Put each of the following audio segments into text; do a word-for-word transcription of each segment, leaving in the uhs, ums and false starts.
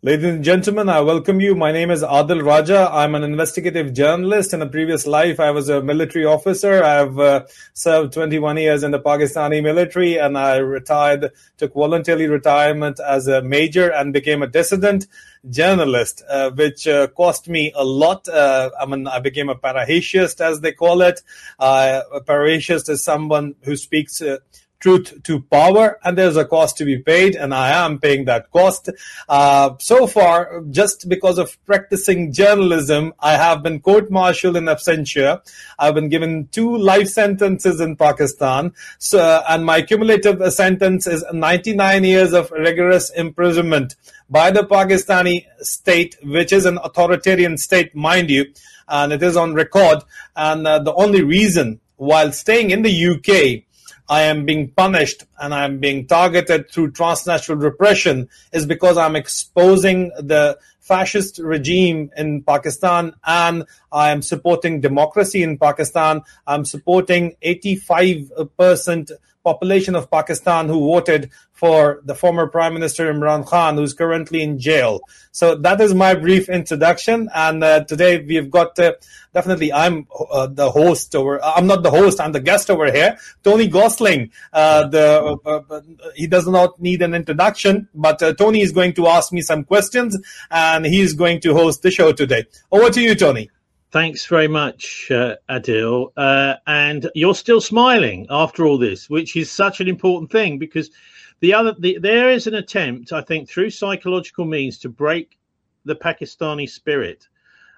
Ladies and gentlemen, I welcome you. My name is Adil Raja. I'm an investigative journalist. In a previous life, I was a military officer. I've uh, served twenty-one years in the Pakistani military, and I retired, took voluntary retirement as a major and became a dissident journalist, uh, which uh, cost me a lot. Uh, I mean, I became a parahasiast, as they call it. Uh, a parahasiast is someone who speaks uh, truth to power, and there's a cost to be paid, and I am paying that cost. Uh, so far, just because of practicing journalism, I have been court-martialed in absentia. I've been given two life sentences in Pakistan, so, and my cumulative sentence is ninety-nine years of rigorous imprisonment by the Pakistani state, which is an authoritarian state, mind you, and it is on record. And uh, the only reason, while staying in the U K, I am being punished and I am being targeted through transnational repression is because I'm exposing the fascist regime in Pakistan, and I am supporting democracy in Pakistan. I'm supporting eighty-five percent population of Pakistan who voted for the former Prime Minister Imran Khan, who's currently in jail. So that is my brief introduction. And uh, today we've got, uh, definitely I'm uh, the host over, I'm not the host, I'm the guest over here, Tony Gosling. Uh, the uh, uh, he does not need an introduction, but uh, Tony is going to ask me some questions, and he's going to host the show today. Over to you, Tony. Thanks very much, uh, Adil. Uh, and you're still smiling after all this, which is such an important thing, because the other the, there is an attempt, I think, through psychological means to break the Pakistani spirit,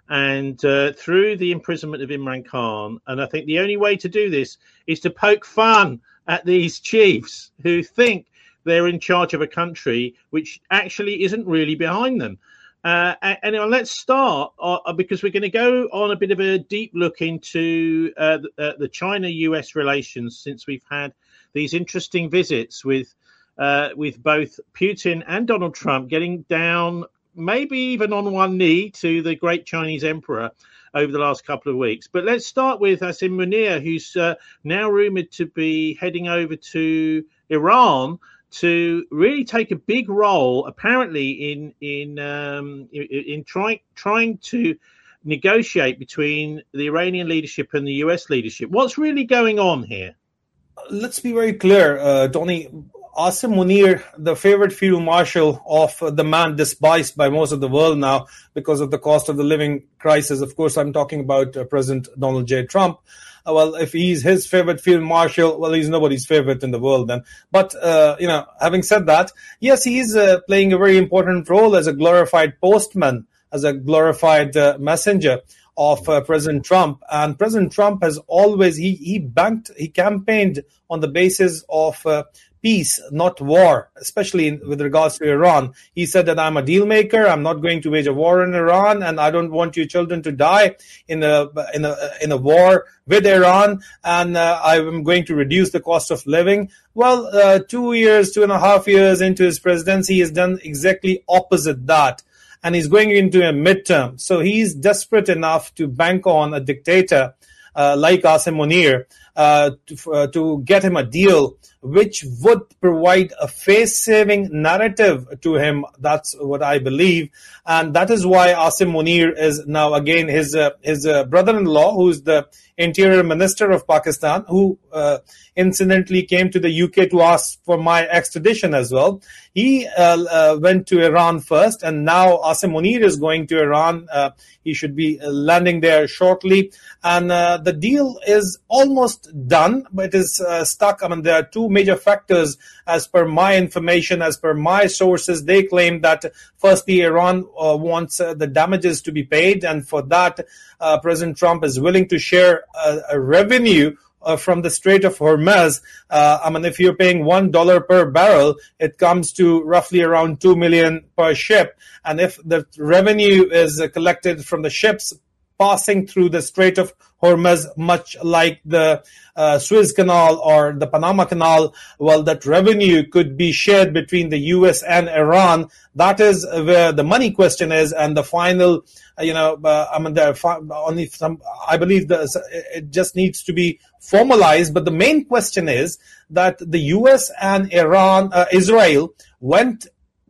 and uh, through the imprisonment of Imran Khan. And I think the only way to do this is to poke fun at these chiefs who think they're in charge of a country which actually isn't really behind them. Uh, and, and let's start uh, because we're going to go on a bit of a deep look into uh, the, uh, the China-U S relations, since we've had these interesting visits with uh, with both Putin and Donald Trump getting down, maybe even on one knee, to the great Chinese emperor over the last couple of weeks. But let's start with Asim Munir, who's uh, now rumored to be heading over to Iran to really take a big role, apparently, in in um, in, in trying trying to negotiate between the Iranian leadership and the U S leadership. What's really going on here? Let's be very clear, uh, Tony. Asim Munir, the favorite field marshal of uh, the man despised by most of the world now because of the cost of the living crisis. Of course, I'm talking about uh, President Donald J. Trump. Uh, well, if he's his favorite field marshal, well, he's nobody's favorite in the world then. But, uh, you know, having said that, yes, he's uh, playing a very important role as a glorified postman, as a glorified uh, messenger of uh, President Trump. And President Trump has always, he, he banked, he campaigned on the basis of uh, peace, not war, especially in, with regards to Iran. He said that I'm a deal maker. I'm not going to wage a war in Iran, and I don't want your children to die in a in a in a war with Iran. And uh, I'm going to reduce the cost of living. Well, uh, two years, two and a half years into his presidency, he has done exactly opposite that, and he's going into a midterm. So he's desperate enough to bank on a dictator uh, like Asim Munir uh, to, uh, to get him a deal which would provide a face-saving narrative to him. That's what I believe. And that is why Asim Munir is now, again, his uh, his uh, brother-in-law, who's the Interior Minister of Pakistan, who uh, incidentally came to the U K to ask for my extradition as well. He uh, uh, went to Iran first, and now Asim Munir is going to Iran. Uh, he should be landing there shortly. And uh, the deal is almost done, but it is uh, stuck. I mean, there are two major factors as per my information, as per my sources. They claim that firstly, Iran uh, wants uh, the damages to be paid, and for that, uh, President Trump is willing to share a, a revenue Uh, from the Strait of Hormuz. Uh, I mean, if you're paying one dollar per barrel, it comes to roughly around two million per ship. And if the revenue is uh, collected from the ships passing through the Strait of Hormuz, much like the uh, Suez Canal or the Panama Canal, well, that revenue could be shared between the U S and Iran. That is where the money question is, and the final, uh, you know, uh, I mean, there are only some, I believe that it just needs to be formalized. But the main question is that the U S and Iran, uh, Israel went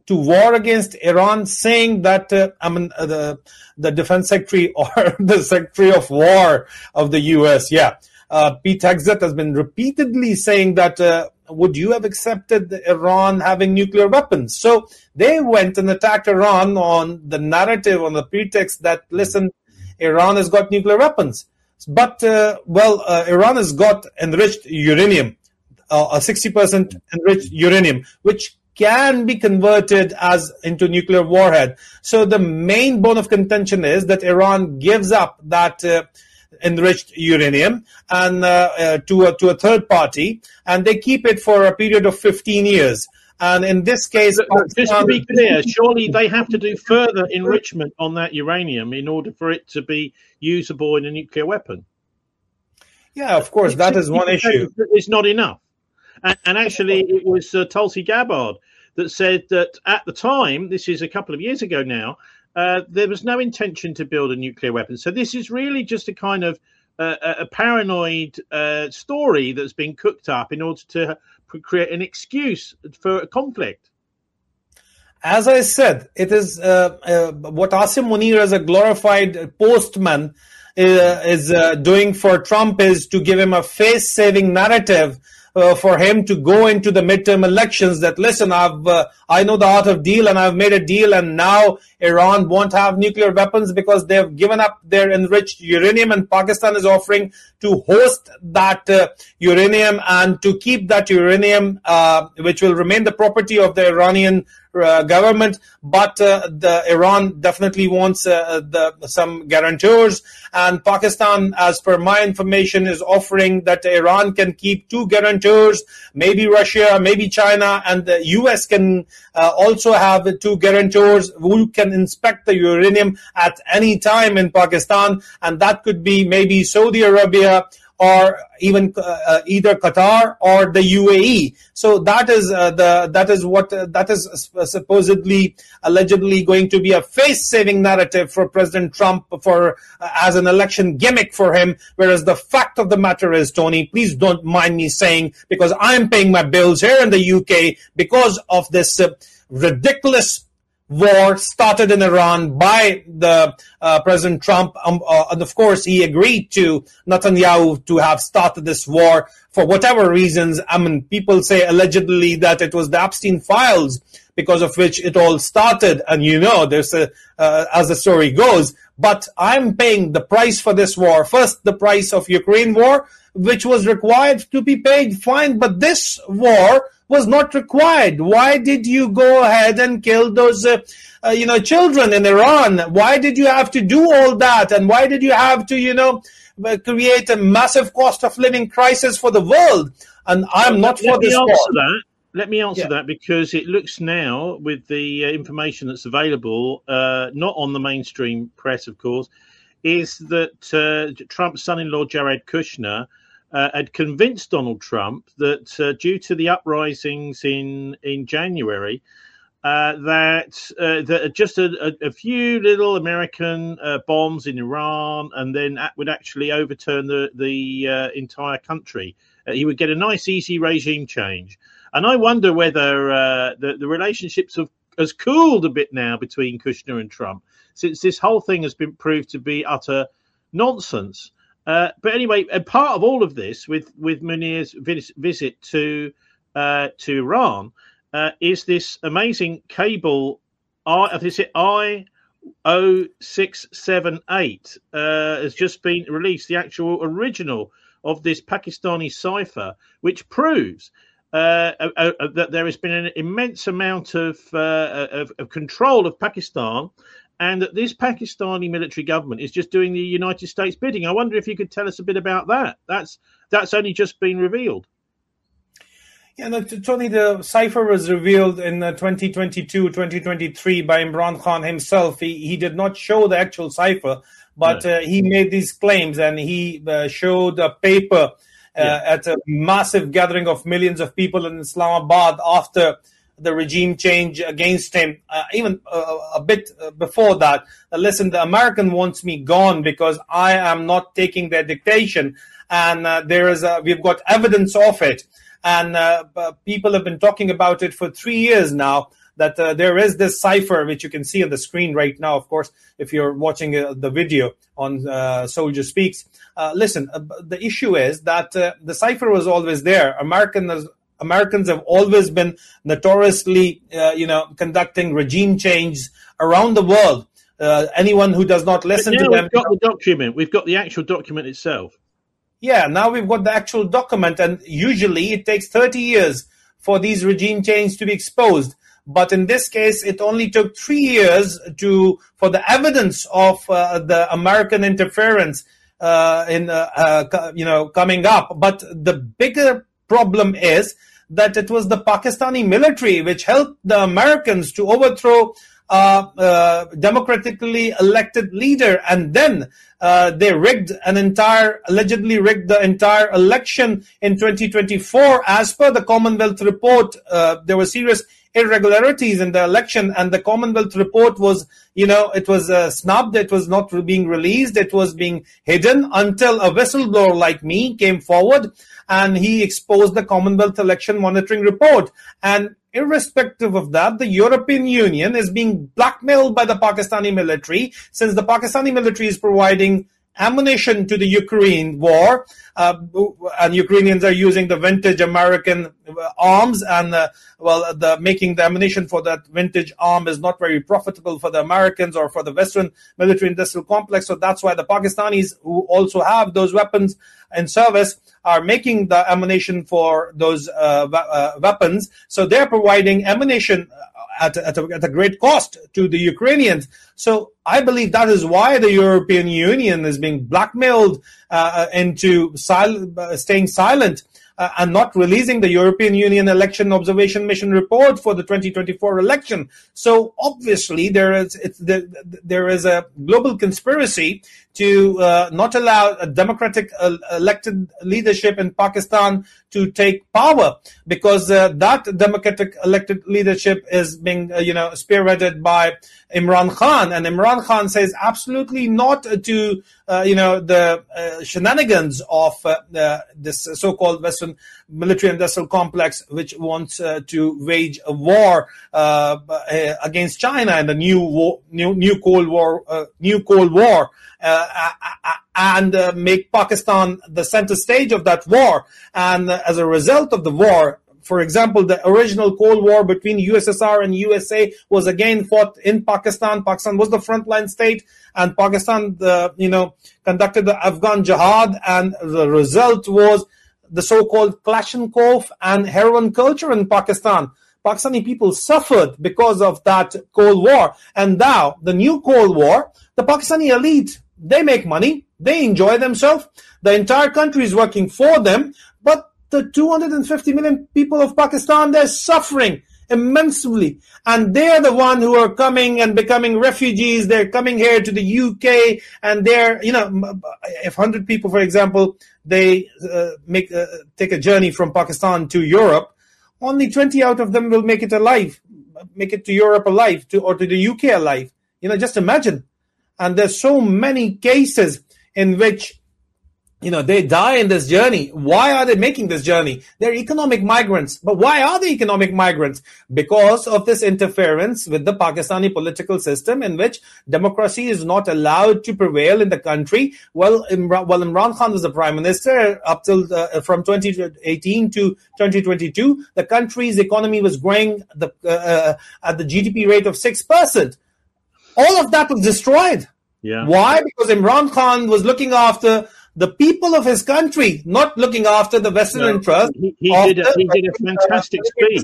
to war against Iran, saying that uh, I mean uh, the the defense secretary or the secretary of war of the U S, yeah, uh, Pete Hegseth has been repeatedly saying that uh, would you have accepted Iran having nuclear weapons? So they went and attacked Iran on the narrative, on the pretext that, listen, Iran has got nuclear weapons. But, uh, well, uh, Iran has got enriched uranium, uh, a sixty percent enriched uranium, which can be converted as into nuclear warhead. So the main bone of contention is that Iran gives up that uh, enriched uranium and uh, uh, to a, to a third party, and they keep it for a period of fifteen years. And in this case, just to be clear, surely they have to do further enrichment on that uranium in order for it to be usable in a nuclear weapon. Yeah, of course, that is one issue. It's not enough. And, and actually, it was uh, Tulsi Gabbard that said that at the time, this is a couple of years ago now, uh, there was no intention to build a nuclear weapon. So this is really just a kind of uh, a paranoid uh, story that's been cooked up in order to create an excuse for a conflict. As I said, it is uh, uh, what Asim Munir, as a glorified postman, uh, is uh, doing for Trump is to give him a face-saving narrative uh, for him to go into the midterm elections that, listen, I've uh, I know the art of deal and I've made a deal, and now Iran won't have nuclear weapons because they've given up their enriched uranium, and Pakistan is offering to host that uh, uranium and to keep that uranium, uh, which will remain the property of the Iranian Uh, government, but uh, the Iran definitely wants uh, the some guarantors, and Pakistan, as per my information, is offering that Iran can keep two guarantors, maybe Russia, maybe China, and the U S can uh, also have two guarantors who can inspect the uranium at any time in Pakistan, and that could be maybe Saudi Arabia or even uh, either Qatar or the U A E. So that is uh, the that is what uh, that is supposedly, allegedly going to be a face-saving narrative for President Trump for uh, as an election gimmick for him. Whereas the fact of the matter is, Tony, please don't mind me saying, because I'm paying my bills here in the U K because of this uh, ridiculous war started in Iran by the uh, President Trump, um, uh, and of course he agreed to Netanyahu to have started this war for whatever reasons. I mean, people say allegedly that it was the Epstein files because of which it all started, and you know, there's a uh, as the story goes. But I'm paying the price for this war. First, the price of Ukraine war, which was required to be paid, fine, but this war was not required. Why did you go ahead and kill those, uh, uh, you know, children in Iran? Why did you have to do all that? And why did you have to, you know, create a massive cost of living crisis for the world? And I'm not for this war. That. Let me answer yeah. that, because it looks now, with the uh, information that's available, uh, not on the mainstream press, of course, is that uh, Trump's son-in-law, Jared Kushner, Uh, had convinced Donald Trump that uh, due to the uprisings in in January, uh, that uh, that just a, a, a few little American uh, bombs in Iran, and then that would actually overturn the the uh, entire country. Uh, he would get a nice, easy regime change. And I wonder whether uh, the the relationships have has cooled a bit now between Kushner and Trump, since this whole thing has been proved to be utter nonsense. Uh, but anyway, a part of all of this, with with Munir's vis- visit to uh, to Iran, uh, is this amazing cable. I is it I O six seven eight uh, has just been released, the actual original of this Pakistani cipher, which proves uh, uh, uh, that there has been an immense amount of, uh, of of control of Pakistan, and that this Pakistani military government is just doing the United States bidding. I wonder if you could tell us a bit about that. That's that's only just been revealed. Yeah, no, Tony, the cipher was revealed in uh, twenty twenty-two, twenty twenty-three by Imran Khan himself. He he did not show the actual cipher, but no. uh, he made these claims, and he uh, showed a paper uh, yeah. at a massive gathering of millions of people in Islamabad after the regime change against him, uh, even uh, a bit uh, before that. Uh, listen, the American wants me gone because I am not taking their dictation, and uh, there is a, we've got evidence of it, and uh, people have been talking about it for three years now. that uh, there is this cipher, which you can see on the screen right now, of course, if you're watching uh, the video on uh, Soldier Speaks. Uh, listen, uh, the issue is that uh, the cipher was always there. Americans, Americans have always been notoriously, uh, you know, conducting regime change around the world. Uh, anyone who does not listen to them... We've got the document. We've got the actual document itself. Yeah, now we've got the actual document, and usually it takes thirty years for these regime changes to be exposed. But in this case, it only took three years to for the evidence of uh, the American interference uh, in, uh, uh, you know, coming up. But the bigger problem is that it was the Pakistani military which helped the Americans to overthrow Uh, uh, democratically elected leader, and then uh, they rigged an entire, allegedly rigged the entire election in twenty twenty-four. As per the Commonwealth report, uh, there were serious irregularities in the election, and the Commonwealth report was, you know, it was uh, snubbed, it was not being released, it was being hidden until a whistleblower like me came forward and he exposed the Commonwealth election monitoring report. And irrespective of that, the European Union is being blackmailed by the Pakistani military, since the Pakistani military is providing ammunition to the Ukraine war, uh, and Ukrainians are using the vintage American arms, and uh, well, the making the ammunition for that vintage arm is not very profitable for the Americans or for the Western military-industrial complex. So that's why the Pakistanis, who also have those weapons in service, are making the ammunition for those uh, uh, weapons. So they're providing ammunition At a, at, a, at a great cost to the Ukrainians. So I believe that is why the European Union is being blackmailed uh, into sil- uh, staying silent uh, and not releasing the European Union Election Observation Mission report for the twenty twenty-four election. So obviously there is it's the, there is a global conspiracy to uh, not allow a democratic uh, elected leadership in Pakistan to take power, because uh, that democratic elected leadership is being, uh, you know, spearheaded by Imran Khan, and Imran Khan says absolutely not to, uh, you know, the uh, shenanigans of uh, uh, this so-called Western military-industrial complex, which wants uh, to wage a war uh, against China and the new war, new new Cold War, uh, new Cold War. Uh, and uh, make Pakistan the center stage of that war. And uh, as a result of the war, for example, the original Cold War between U S S R and U S A was again fought in Pakistan. Pakistan was the frontline state, and Pakistan, uh, you know, conducted the Afghan Jihad, and the result was the so-called Kalashnikov and heroin culture in Pakistan. Pakistani people suffered because of that Cold War. And now, the new Cold War, the Pakistani elite, they make money, they enjoy themselves, the entire country is working for them, but the two hundred fifty million people of Pakistan, they're suffering immensely. And they're the one who are coming and becoming refugees. They're coming here to the U K, and they're, you know, if one hundred people, for example, they uh, make uh, take a journey from Pakistan to Europe, only twenty out of them will make it alive, make it to Europe alive, to or to the U K alive. You know, just imagine. And there's so many cases in which, you know, they die in this journey. Why are they making this journey? They're economic migrants. But why are they economic migrants? Because of this interference with the Pakistani political system, in which democracy is not allowed to prevail in the country. Well, Imran, well, Imran Khan was the prime minister up till uh, from twenty eighteen to twenty twenty-two. The country's economy was growing the, uh, at the G D P rate of six percent. All of that was destroyed. Yeah. Why? Because Imran Khan was looking after the people of his country, not looking after the Western no, interest. He, he, did a, he did a fantastic speech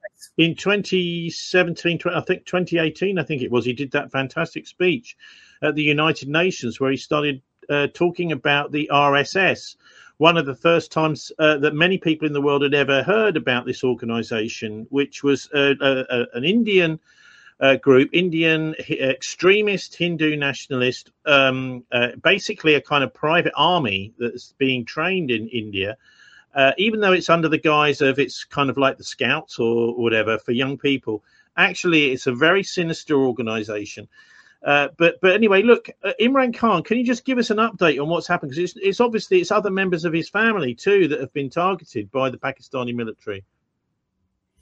in twenty seventeen, I think twenty eighteen, I think it was. He did that fantastic speech at the United Nations where he started uh, talking about the R S S. One of the first times uh, that many people in the world had ever heard about this organization, which was uh, uh, uh, an Indian Uh, group, Indian extremist Hindu nationalist, um, uh, basically a kind of private army that's being trained in India, uh, even though it's under the guise of it's kind of like the Scouts or whatever for young people. Actually, it's a very sinister organization. Uh, but but anyway, look, uh, Imran Khan, can you just give us an update on what's happened? Because it's, it's obviously it's other members of his family too that have been targeted by the Pakistani military.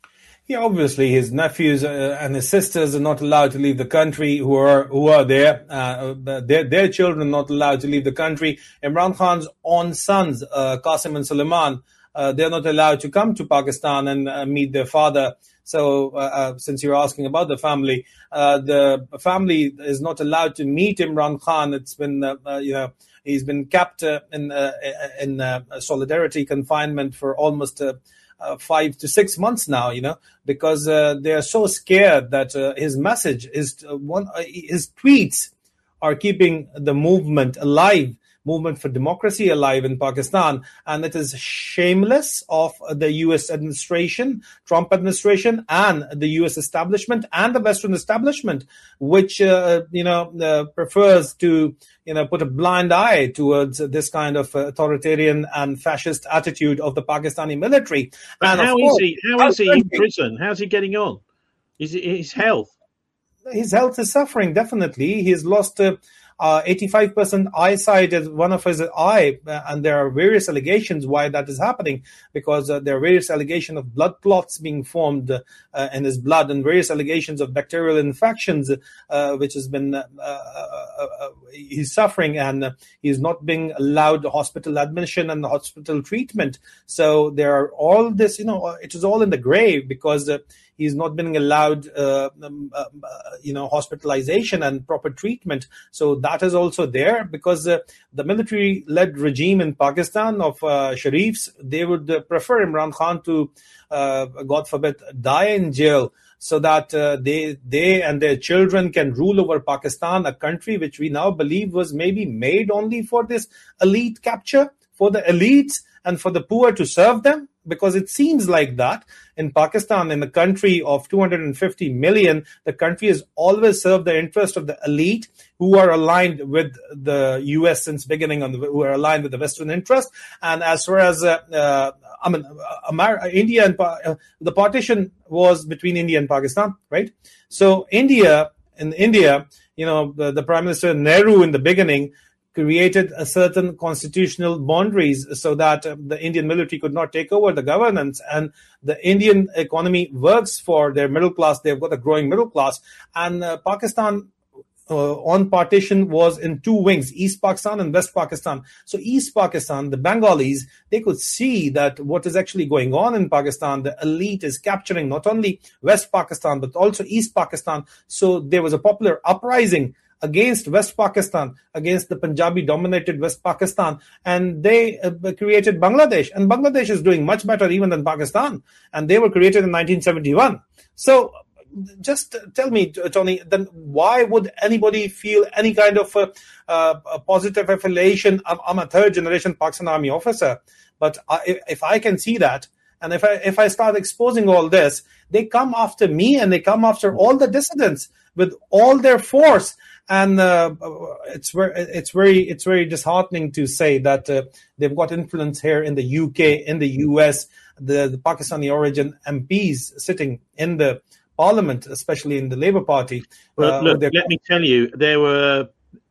Yeah, obviously his nephews uh, and his sisters are not allowed to leave the country. Who are who are there? Uh, their their children not allowed to leave the country. Imran Khan's own sons, uh, Qasim and Suleiman, uh, they're not allowed to come to Pakistan and uh, meet their father. So, uh, uh, since you're asking about the family, uh, the family is not allowed to meet Imran Khan. It's been, uh, uh, you know, he's been kept uh, in uh, in uh, solidarity confinement for almost. Uh, Uh, five to six months now, you know, because uh, they are so scared that uh, his message, his uh, one, uh, his tweets are keeping the movement alive, movement for democracy alive in Pakistan, and it is shameless of the U S administration, Trump administration, and the U S establishment and the Western establishment, which uh, you know uh, prefers to you know put a blind eye towards this kind of authoritarian and fascist attitude of the Pakistani military. But and how course, is he? How is he in prison? How's he getting on? Is it his health? His health is suffering, definitely. He has lost uh, uh, eighty-five percent eyesight as one of his eye, uh, and there are various allegations why that is happening, because uh, there are various allegations of blood clots being formed uh, in his blood, and various allegations of bacterial infections, uh, which has been, uh, uh, uh, he's suffering, and uh, he's not being allowed hospital admission and hospital treatment. So there are all this, you know, it is all in the grave, because uh, he's not being allowed, uh, um, uh, you know, hospitalization and proper treatment. So that is also there, because uh, the military-led regime in Pakistan of uh, Sharifs, they would uh, prefer Imran Khan to, uh, God forbid, die in jail, so that uh, they they and their children can rule over Pakistan, a country which we now believe was maybe made only for this elite capture, for the elites and for the poor to serve them. Because it seems like that in Pakistan, in a country of two hundred fifty million, the country has always served the interest of the elite, who are aligned with the U S since beginning, on the, who are aligned with the Western interest. And as far as uh, uh, I mean, America, India and uh, the partition was between India and Pakistan, right? So India, in India, you know, the, the Prime Minister Nehru in the beginning created a certain constitutional boundaries so that uh, the Indian military could not take over the governance, and the Indian economy works for their middle class. They've got a growing middle class, and uh, Pakistan uh, on partition was in two wings, East Pakistan and West Pakistan. So East Pakistan, the Bengalis, they could see that what is actually going on in Pakistan, the elite is capturing not only West Pakistan, but also East Pakistan. So there was a popular uprising against West Pakistan, against the Punjabi-dominated West Pakistan, and they uh, created Bangladesh. And Bangladesh is doing much better even than Pakistan, and they were created in nineteen seventy-one. So just tell me, Tony, then why would anybody feel any kind of uh, uh, a positive affiliation? I'm, I'm a third-generation Pakistan Army officer, but I, if I can see that, and if I if I start exposing all this, they come after me, and they come after all the dissidents with all their force. And uh, it's very, it's very, it's very disheartening to say that uh, they've got influence here in the U K, in the U S, the, the Pakistani origin M Ps sitting in the parliament, especially in the Labour Party. Well, uh, look, let me tell you, there were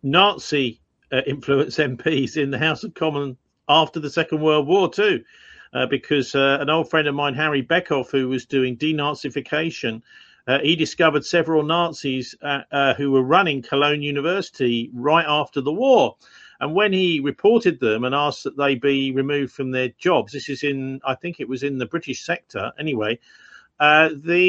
Nazi uh, influence M Ps in the House of Commons after the Second World War too, uh, because uh, an old friend of mine, Harry Beckhoff, who was doing denazification, Uh, he discovered several Nazis uh, uh, who were running Cologne University right after the war. And when he reported them and asked that they be removed from their jobs, this is in, I think it was in the British sector anyway, uh,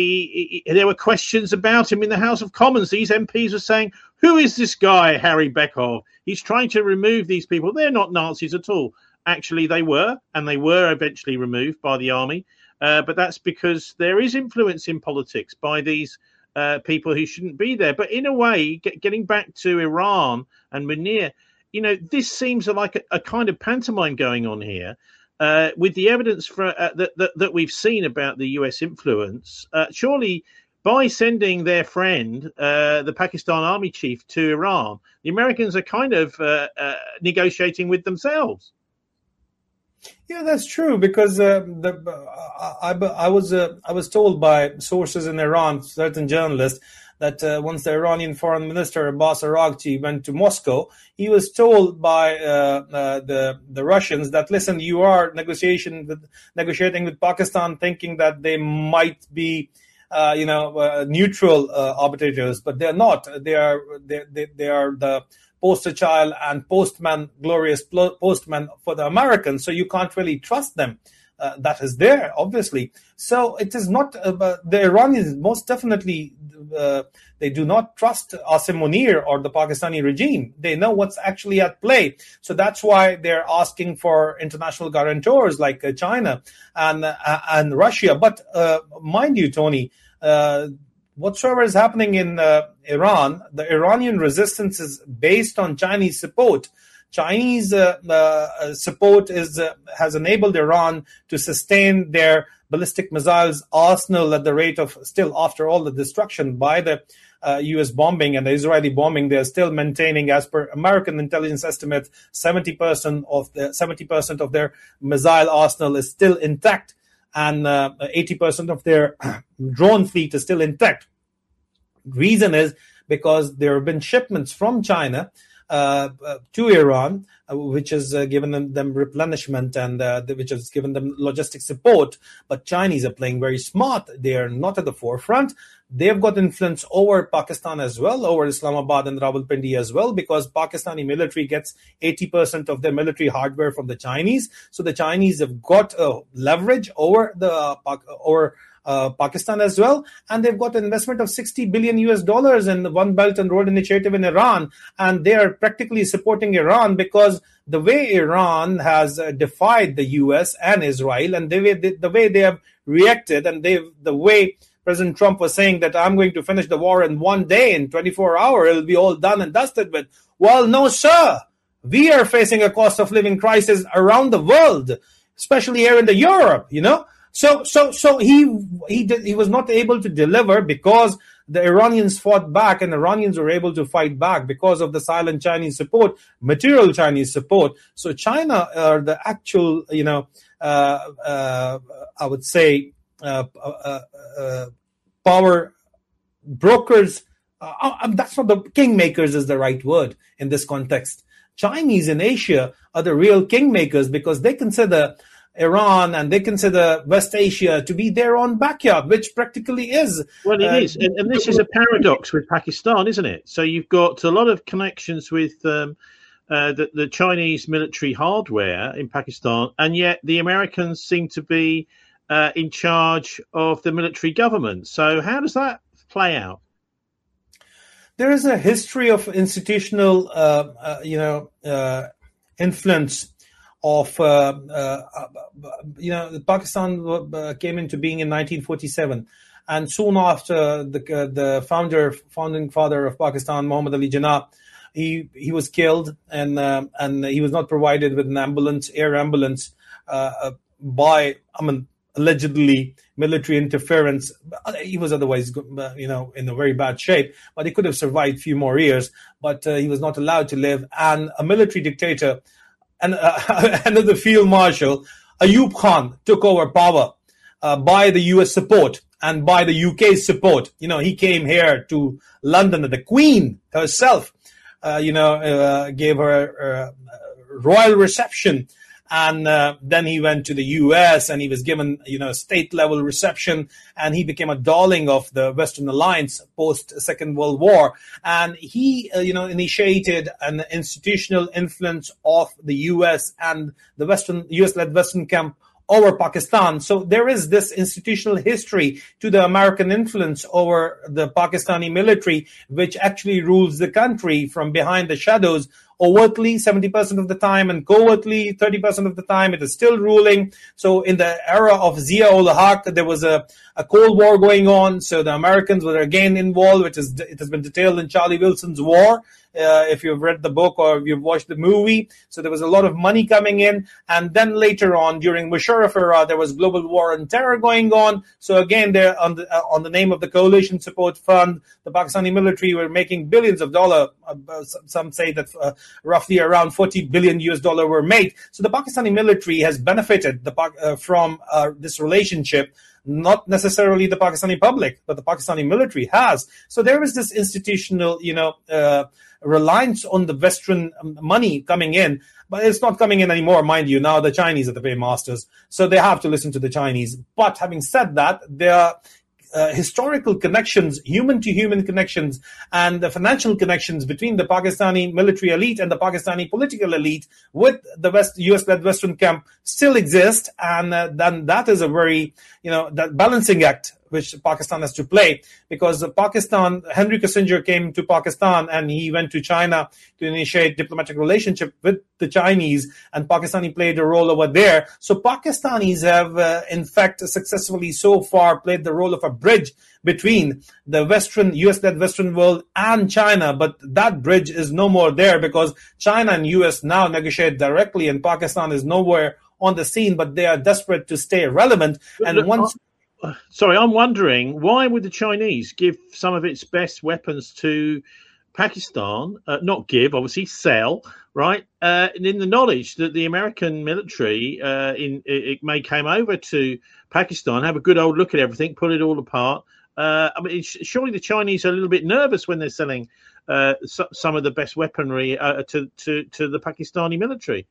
the there were questions about him in the House of Commons. These M Ps were saying, who is this guy, Harry Beckhoff? He's trying to remove these people. They're not Nazis at all. Actually, they were, and they were eventually removed by the army. Uh, but that's because there is influence in politics by these uh, people who shouldn't be there. But in a way, get, getting back to Iran and Munir, you know, this seems like a, a kind of pantomime going on here uh, with the evidence for, uh, that, that, that we've seen about the U S influence. Uh, surely by sending their friend, uh, the Pakistan army chief, to Iran, the Americans are kind of uh, uh, negotiating with themselves. Yeah, that's true, because uh, the, uh, I, I was uh, I was told by sources in Iran, certain journalists, that uh, once the Iranian foreign minister Abbas Araghchi went to Moscow, he was told by uh, uh, the the Russians that, listen, you are negotiation with, negotiating with Pakistan, thinking that they might be uh, you know, uh, neutral uh, arbitrators, but they're not. They are they they, they are the poster child and postman, glorious postman for the Americans. So you can't really trust them. Uh, that is there, obviously. So it is not uh, the Iranians most definitely. Uh, they do not trust Asim Munir or the Pakistani regime. They know what's actually at play. So that's why they're asking for international guarantors like uh, China and uh, and Russia. But uh, mind you, Tony, uh, whatsoever is happening in uh, Iran, the Iranian resistance is based on Chinese support. Chinese uh, uh, support is uh, has enabled Iran to sustain their ballistic missiles arsenal at the rate of, still after all the destruction by the uh, U S bombing and the Israeli bombing, they're still maintaining, as per American intelligence estimates, seventy percent of the seventy percent of their missile arsenal is still intact, and uh, eighty percent of their drone fleet is still intact. Reason is because there have been shipments from China Uh, uh, to Iran, uh, which has uh, given them, them replenishment and uh, the, which has given them logistic support. But Chinese are playing very smart. They are not at the forefront. They've got influence over Pakistan as well, over Islamabad and Rawalpindi as well, because Pakistani military gets eighty percent of their military hardware from the Chinese. So the Chinese have got uh, leverage over the uh, over Uh, Pakistan as well, and they've got an investment of sixty billion U S dollars in the One Belt and Road Initiative in Iran, and they are practically supporting Iran because the way Iran has uh, defied the U S and Israel, and the way they, the way they have reacted, and they the way President Trump was saying that I'm going to finish the war in one day, in twenty-four hours, it'll be all done and dusted with. Well, no, sir. We are facing a cost of living crisis around the world, especially here in the Europe, you know. So, so, so he he did, he was not able to deliver because the Iranians fought back, and Iranians were able to fight back because of the silent Chinese support, material Chinese support. So, China are the actual, you know, uh, uh, I would say, uh, uh, uh, power brokers. Uh, that's not the kingmakers is the right word in this context. Chinese in Asia are the real kingmakers because they consider Iran and they consider West Asia to be their own backyard, which practically is. Well, it uh, is. And, and this is a paradox with Pakistan, isn't it? So you've got a lot of connections with um, uh, the, the Chinese military hardware in Pakistan, and yet the Americans seem to be uh, in charge of the military government. So how does that play out? There is a history of institutional, uh, uh, you know, uh, influence of, uh, uh, you know, Pakistan uh, came into being in nineteen forty-seven. And soon after, the uh, the founder, founding father of Pakistan, Muhammad Ali Jinnah, he he was killed, and uh, and he was not provided with an ambulance, air ambulance, uh, by, I mean, allegedly military interference. He was otherwise, you know, in a very bad shape, but he could have survived a few more years, but uh, he was not allowed to live. And a military dictator, and uh, another field marshal, Ayub Khan, took over power uh, by the U S support and by the U K's support. You know, he came here to London, and the Queen herself, uh, you know, uh, gave her a royal reception. And uh, then he went to the U S and he was given, you know, state level reception, and he became a darling of the Western Alliance post Second World War. And he, uh, you know, initiated an institutional influence of the U S and the Western U S led Western camp over Pakistan. So there is this institutional history to the American influence over the Pakistani military, which actually rules the country from behind the shadows, overtly seventy percent of the time, and covertly thirty percent of the time. It is still ruling. So in the era of Zia-ul-Haq, there was a, a Cold War going on. So the Americans were again involved, which is it has been detailed in Charlie Wilson's War. Uh, if you've read the book or you've watched the movie. So there was a lot of money coming in. And then later on, during Musharraf era, there was global war on terror going on. So again, there on the, uh, on the name of the Coalition Support Fund, the Pakistani military were making billions of dollars. Uh, some say that uh, roughly around forty billion U S dollar were made. So the Pakistani military has benefited the, uh, from uh, this relationship. Not necessarily the Pakistani public, but the Pakistani military has. So there is this institutional, you know, uh, reliance on the Western money coming in, but it's not coming in anymore, mind you. Now the Chinese are the paymasters, so they have to listen to the Chinese. But having said that, there are uh, historical connections, human-to-human connections, and the financial connections between the Pakistani military elite and the Pakistani political elite with the West U S-led Western camp still exist, and uh, then that is a very, you know, that balancing act which Pakistan has to play, because Pakistan, Henry Kissinger came to Pakistan and he went to China to initiate diplomatic relationship with the Chinese, and Pakistani played a role over there. So Pakistanis have, uh, in fact, successfully so far played the role of a bridge between the Western, U S-led Western world and China, but that bridge is no more there because China and U S now negotiate directly, and Pakistan is nowhere on the scene, but they are desperate to stay relevant. And Look, once... Sorry, I'm wondering, why would the Chinese give some of its best weapons to Pakistan? Uh, not give, obviously, sell, right? Uh, and in the knowledge that the American military uh, in it, it may came over to Pakistan, have a good old look at everything, pull it all apart. Uh, I mean, surely the Chinese are a little bit nervous when they're selling uh, so, some of the best weaponry uh, to, to, to the Pakistani military.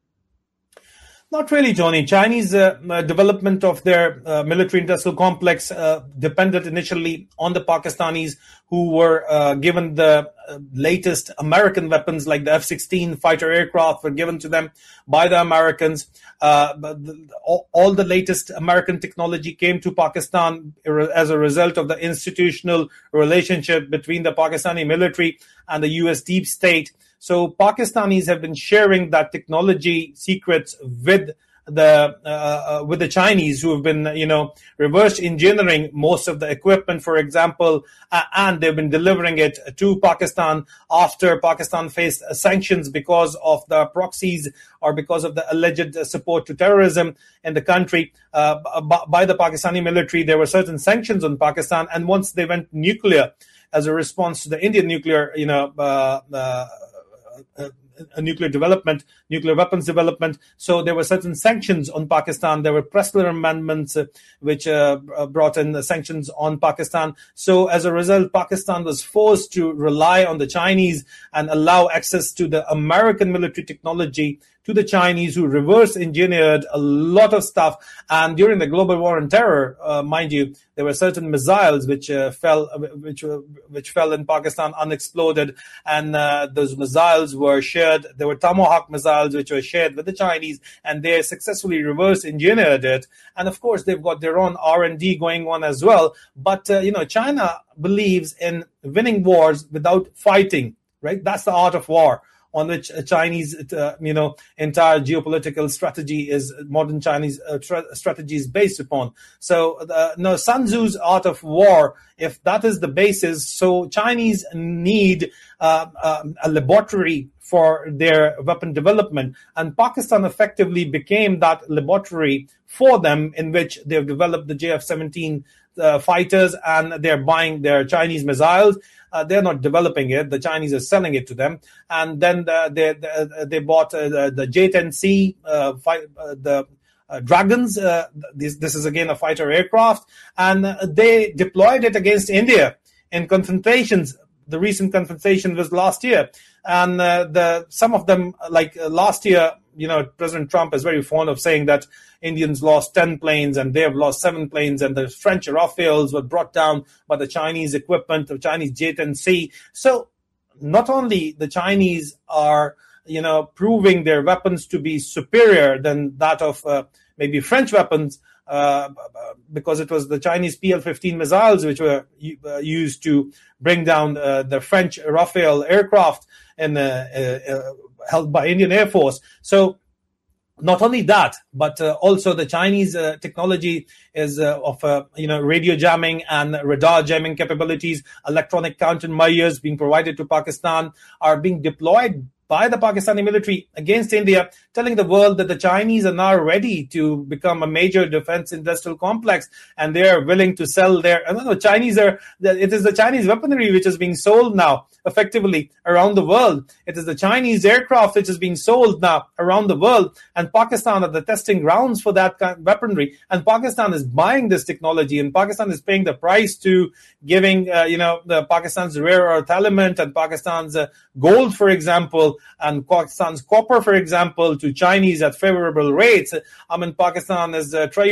Not really, Tony. Chinese uh, uh, development of their uh, military-industrial complex uh, depended initially on the Pakistanis, who were uh, given the uh, latest American weapons, like the F sixteen fighter aircraft were given to them by the Americans. Uh, the, all, all the latest American technology came to Pakistan as a result of the institutional relationship between the Pakistani military and the U S deep state. So Pakistanis have been sharing that technology secrets with the uh, uh, with the Chinese, who have been, you know, reverse engineering most of the equipment, for example, uh, and they've been delivering it to Pakistan after Pakistan faced uh, sanctions because of the proxies or because of the alleged support to terrorism in the country uh, b- by the Pakistani military. There were certain sanctions on Pakistan, and once they went nuclear as a response to the Indian nuclear, you know, uh, uh, Uh, a nuclear development, nuclear weapons development. So there were certain sanctions on Pakistan. There were Pressler amendments uh, which uh, brought in the sanctions on Pakistan. So as a result, Pakistan was forced to rely on the Chinese and allow access to the American military technology to the Chinese, who reverse engineered a lot of stuff. And during the global war on terror, uh, mind you, there were certain missiles which uh, fell, which uh, which fell in Pakistan unexploded, and uh, those missiles were shared. There were Tomahawk missiles which were shared with the Chinese, and they successfully reverse engineered it. And of course, they've got their own R and D going on as well. But uh, you know, China believes in winning wars without fighting. Right? That's the art of war, on which Chinese, uh, you know, entire geopolitical strategy is, modern Chinese uh, tra- strategy is based upon. So, uh, no, Sun Tzu's art of war, if that is the basis, so Chinese need uh, uh, a laboratory for their weapon development. And Pakistan effectively became that laboratory for them, in which they've developed the J F seventeen uh, fighters, and they're buying their Chinese missiles. Uh, they're not developing it. The Chinese are selling it to them. And then the, they, they, they bought uh, the, the J ten C, uh, fight, uh, the uh, Dragons. Uh, this, this is, again, a fighter aircraft. And uh, they deployed it against India in confrontations. The recent confrontation was last year. And uh, the some of them, like uh, last year, you know, President Trump is very fond of saying that Indians lost ten planes and they have lost seven planes, and the French Rafales were brought down by the Chinese equipment, the Chinese J ten C. So not only the Chinese are, you know, proving their weapons to be superior than that of uh, maybe French weapons, uh, because it was the Chinese P L fifteen missiles which were uh, used to bring down uh, the French Rafale aircraft and uh, uh, uh, held by Indian Air Force. So not only that, but uh, also the Chinese uh, technology is uh, of uh, you know radio jamming and radar jamming capabilities. Electronic countermeasures being provided to Pakistan are being deployed by the Pakistani military against India, telling the world that the Chinese are now ready to become a major defense industrial complex, and they are willing to sell their. I don't know, Chinese are. It is the Chinese weaponry which is being sold now effectively around the world. It is the Chinese aircraft which is being sold now around the world, and Pakistan are the testing grounds for that kind of weaponry. And Pakistan is buying this technology, and Pakistan is paying the price to giving, uh, you know, the Pakistan's rare earth element and Pakistan's uh, gold, for example, and Pakistan's copper, for example, to Chinese at favorable rates. I mean, Pakistan has uh, treasured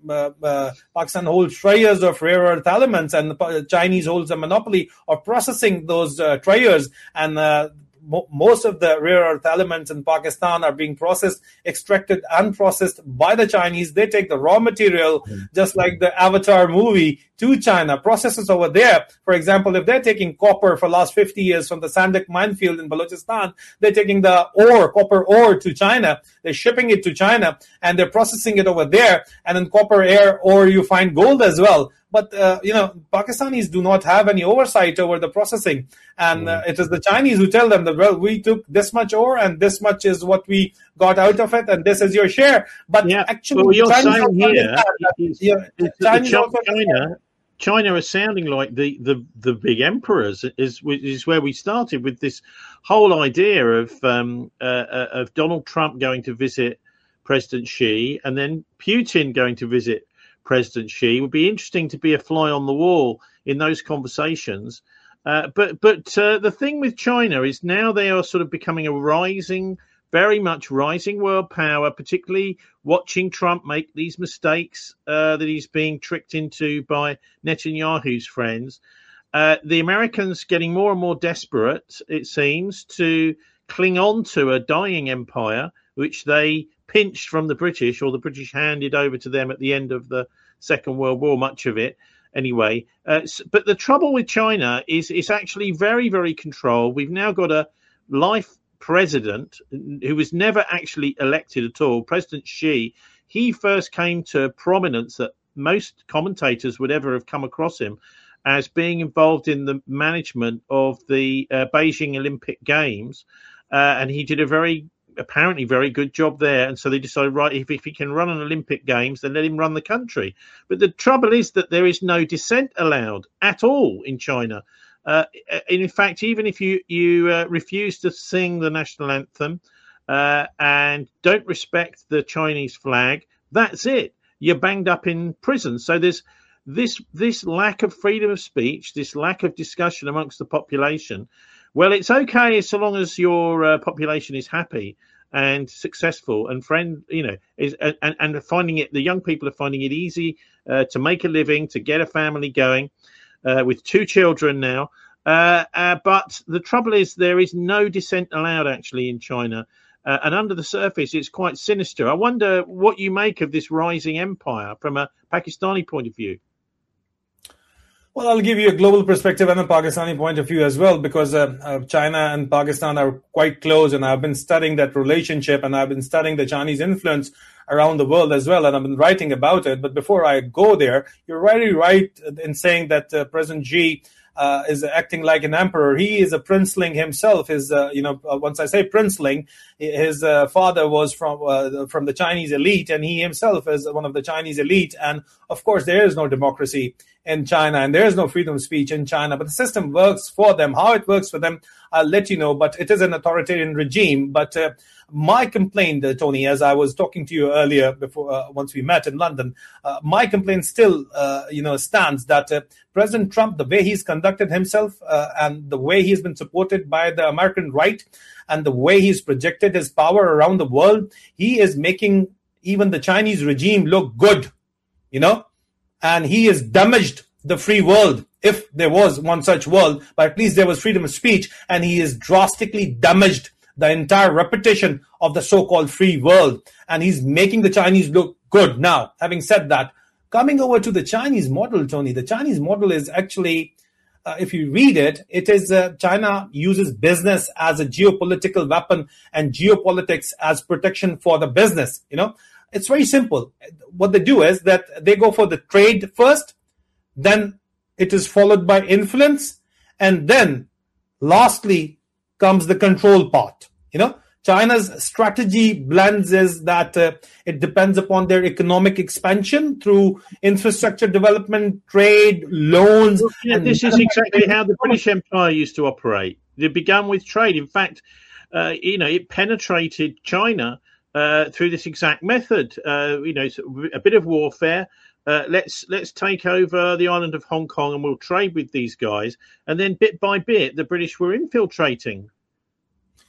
uh, uh, Pakistan holds treasures of rare earth elements, and the Chinese holds a monopoly of processing those uh, treasures. And uh, mo- most of the rare earth elements in Pakistan are being processed, extracted, and processed by the Chinese. They take the raw material, mm-hmm. just like the Avatar movie, to China, processes over there. For example, if they're taking copper for the last fifty years from the Sandak minefield in Balochistan, they're taking the ore, copper ore to China, they're shipping it to China, and they're processing it over there. And in copper air ore, you find gold as well. But, uh, you know, Pakistanis do not have any oversight over the processing. And uh, it is the Chinese who tell them that, well, we took this much ore and this much is what we got out of it, and this is your share. But yeah. actually, well, you're Chinese saying here, that, is, yeah, is Chinese China, also China, China is sounding like the, the, the big emperors, is, is where we started with this whole idea of um, uh, of Donald Trump going to visit President Xi and then Putin going to visit President Xi. It would be interesting to be a fly on the wall in those conversations. Uh, but but uh, the thing with China is now they are sort of becoming a rising, very much rising world power, particularly watching Trump make these mistakes uh, that he's being tricked into by Netanyahu's friends. Uh, the Americans getting more and more desperate, it seems, to cling on to a dying empire, which they pinched from the British, or the British handed over to them at the end of the Second World War, much of it anyway. Uh, but the trouble with China is it's actually very, very controlled. We've now got a life president who was never actually elected at all, President Xi. He first came to prominence that most commentators would ever have come across him as being involved in the management of the uh, Beijing Olympic Games. Uh, and he did a very apparently very good job there, and so they decided, right, if, if he can run an Olympic Games, then let him run the country. But the trouble is that there is no dissent allowed at all in China. Uh, in fact, even if you you uh, refuse to sing the national anthem uh, and don't respect the Chinese flag, that's it. You're banged up in prison. So there's this this lack of freedom of speech, this lack of discussion amongst the population. Well, it's okay so long as your uh, population is happy and successful and friend, you know, is and, and finding it. The young people are finding it easy uh, to make a living, to get a family going, uh, with two children now. Uh, uh, but the trouble is there is no dissent allowed actually in China, uh, and under the surface it's quite sinister. I wonder what you make of this rising empire from a Pakistani point of view. Well, I'll give you a global perspective and a Pakistani point of view as well, because uh, uh, China and Pakistan are quite close, and I've been studying that relationship, and I've been studying the Chinese influence around the world as well, and I've been writing about it. But before I go there, you're very right in saying that uh, President Xi uh, is acting like an emperor. He is a princeling himself. His, uh, you know, uh, once I say princeling, his uh, father was from uh, from the Chinese elite, and he himself is one of the Chinese elite. And of course, there is no democracy in China, and there is no freedom of speech in China, but the system works for them. How it works for them, I'll let you know, but it is an authoritarian regime. But uh, my complaint, uh, Tony, as I was talking to you earlier before, uh, once we met in London, uh, my complaint still, uh, you know, stands that uh, President Trump, the way he's conducted himself uh, and the way he's been supported by the American right and the way he's projected his power around the world, he is making even the Chinese regime look good, you know? And he has damaged the free world, if there was one such world, but at least there was freedom of speech, and he has drastically damaged the entire reputation of the so-called free world, and he's making the Chinese look good. Now, having said that, coming over to the Chinese model, Tony, the Chinese model is actually, uh, if you read it, it is uh, China uses business as a geopolitical weapon and geopolitics as protection for the business, you know. It's very simple. What they do is that they go for the trade first, then it is followed by influence, and then lastly comes the control part. You know, China's strategy blends is that uh, it depends upon their economic expansion through infrastructure development, trade, loans. Well, yeah, and this is exactly how the British Empire used to operate. It began with trade. In fact, uh, you know, it penetrated China Uh, through this exact method, uh, you know, a bit of warfare. Uh, let's let's take over the island of Hong Kong and we'll trade with these guys. And then bit by bit, the British were infiltrating.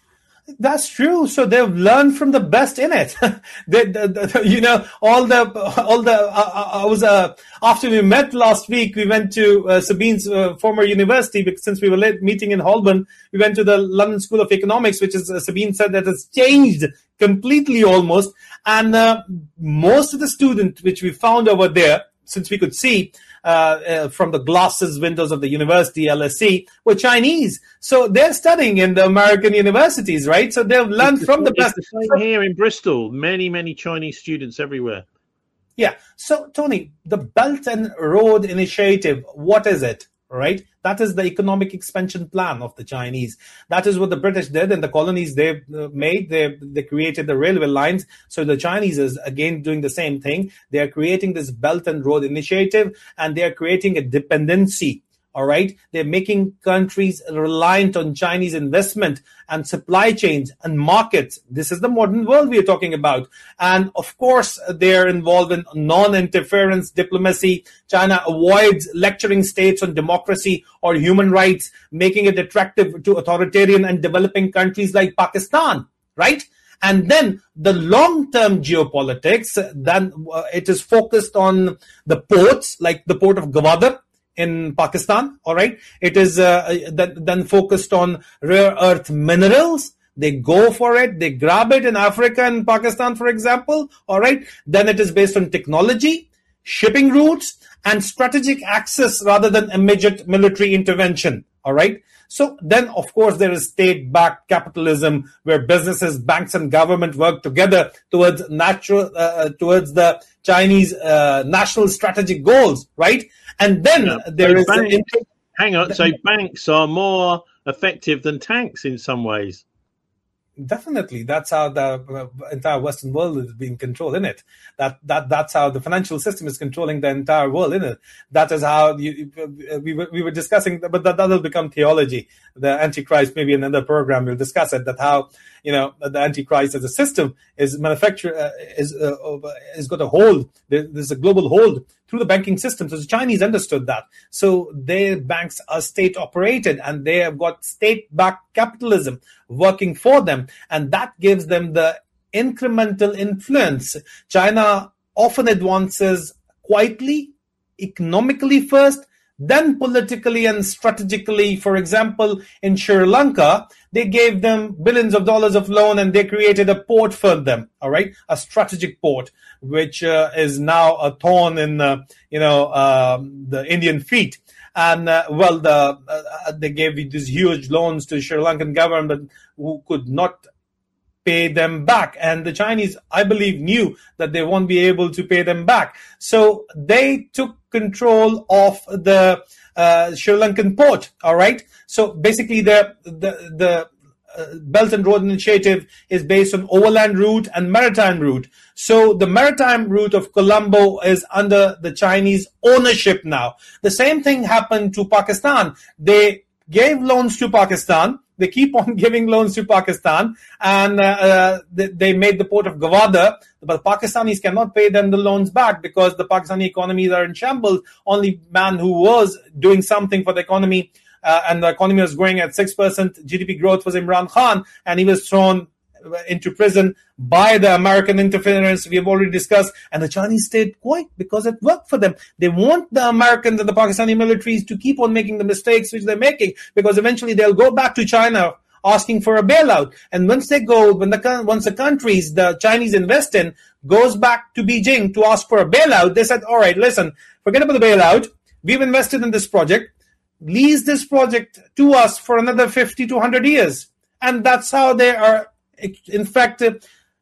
That's true. So they've learned from the best in it. they, the, the, you know, all the, all the, uh, I was, uh, after we met last week, we went to uh, Sabine's uh, former university, because since we were late meeting in Holborn, we went to the London School of Economics, which is, uh, Sabine said that has changed completely almost. And uh, most of the students which we found over there, since we could see, Uh, uh, from the glasses windows of the university, L S E, were Chinese. So they're studying in the American universities, right? So they've learned it's from the, the best. It's the same here in Bristol. Many, many Chinese students everywhere. Yeah. So, Tony, the Belt and Road Initiative, what is it, right? That is the economic expansion plan of the Chinese. That is what the British did in the colonies they made. They, they created the railway lines. So the Chinese is, again, doing the same thing. They are creating this Belt and Road Initiative, and they are creating a dependency. All right. They're making countries reliant on Chinese investment and supply chains and markets. This is the modern world we are talking about. And of course, they're involved in non-interference diplomacy. China avoids lecturing states on democracy or human rights, making it attractive to authoritarian and developing countries like Pakistan, right? And then the long-term geopolitics, then uh, it is focused on the ports, like the port of Gwadar in Pakistan, all right? It is uh, then focused on rare earth minerals. They go for it. They grab it in Africa and Pakistan, for example, all right? Then it is based on technology, shipping routes, and strategic access rather than immediate military intervention, all right? So then, of course, there is state-backed capitalism where businesses, banks, and government work together towards natural, uh, towards the Chinese uh, national strategic goals, right? And then yeah. there so is... Bank, inter- hang on, so banks are more effective than tanks in some ways. Definitely, that's how the uh, entire Western world is being controlled, isn't it? That that that's how the financial system is controlling the entire world, isn't it? That is how you, we were we were discussing, but that that will become theology. The Antichrist, maybe in another program we'll discuss it. That how you know the Antichrist as a system is manufacture uh, is uh, is got a hold. There, there's a global hold through the banking system. So the Chinese understood that. So their banks are state operated, and they have got state-backed capitalism working for them. And that gives them the incremental influence. China often advances quietly, economically first, then politically and strategically. For example, in Sri Lanka, they gave them billions of dollars of loan, and they created a port for them, all right, a strategic port, which uh, is now a thorn in, uh, you know, uh, the Indian feet. And, uh, well, the uh, they gave these huge loans to Sri Lankan government who could not pay them back. And the Chinese, I believe, knew that they won't be able to pay them back. So they took control of the uh, Sri Lankan port, all right? So basically the the, the uh, Belt and Road Initiative is based on overland route and maritime route. So the maritime route of Colombo is under the Chinese ownership now. The same thing happened to Pakistan. They gave loans to Pakistan. They keep on giving loans to Pakistan, and uh, uh, they, they made the port of Gwadar, but the Pakistanis cannot pay them the loans back because the Pakistani economies are in shambles. Only man who was doing something for the economy, uh, and the economy was growing at six percent G D P growth, was Imran Khan, and he was thrown into prison by the American interference we have already discussed, and the Chinese stayed quiet because it worked for them. They want the Americans and the Pakistani militaries to keep on making the mistakes which they're making, because eventually they'll go back to China asking for a bailout. And once they go, when the once the countries the Chinese invest in goes back to Beijing to ask for a bailout, they said, all right, listen, forget about the bailout. We've invested in this project. Lease this project to us for another fifty to one hundred years. And that's how they are, in fact, uh,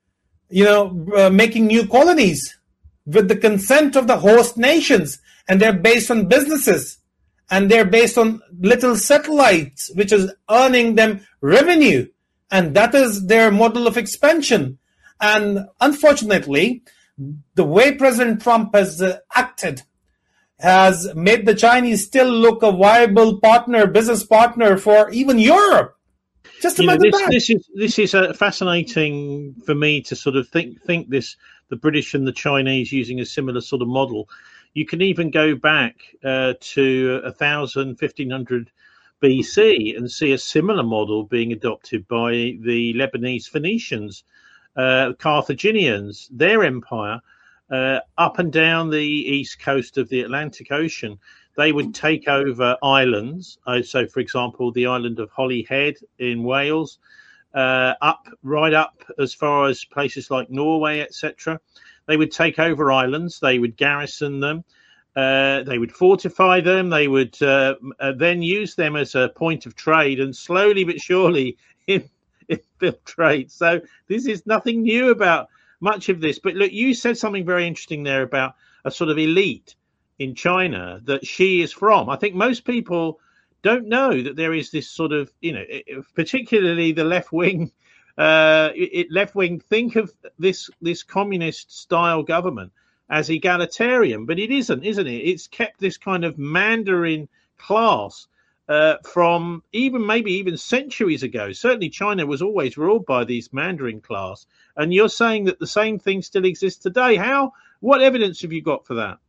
you know, uh, making new colonies with the consent of the host nations, and they're based on businesses, and they're based on little satellites, which is earning them revenue, and that is their model of expansion. And unfortunately, the way President Trump has uh, acted has made the Chinese still look a viable partner, business partner for even Europe. Just you know, this, this is this is a fascinating for me to sort of think think this the British and the Chinese using a similar sort of model. You can even go back uh, to a thousand, fifteen hundred B C and see a similar model being adopted by the Lebanese Phoenicians, uh, Carthaginians, their empire, uh, up and down the east coast of the Atlantic Ocean. They would take over islands. Uh, so, for example, the island of Holyhead in Wales, uh, up right up as far as places like Norway, et cetera. They would take over islands. They would garrison them. Uh, they would fortify them. They would uh, uh, then use them as a point of trade, and slowly but surely in, infiltrate. So this is nothing new about much of this. But look, you said something very interesting there about a sort of elite in China that Xi is from. I think most people don't know that there is this sort of, you know, particularly the left wing. Uh, it, left wing think of this this communist style government as egalitarian, but it isn't, isn't it? It's kept this kind of Mandarin class uh, from even maybe even centuries ago. Certainly China was always ruled by these Mandarin class. And you're saying that the same thing still exists today. How? What evidence have you got for that?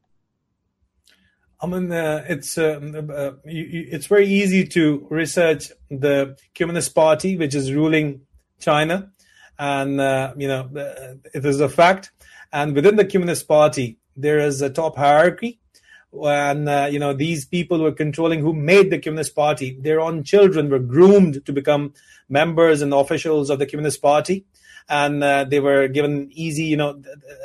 I mean, uh, it's uh, uh, you, you, it's very easy to research the Communist Party, which is ruling China. And, uh, you know, it is a fact. And within the Communist Party, there is a top hierarchy. And, uh, you know, these people who are controlling, who made the Communist Party, their own children were groomed to become members and officials of the Communist Party. And uh, they were given easy, you know,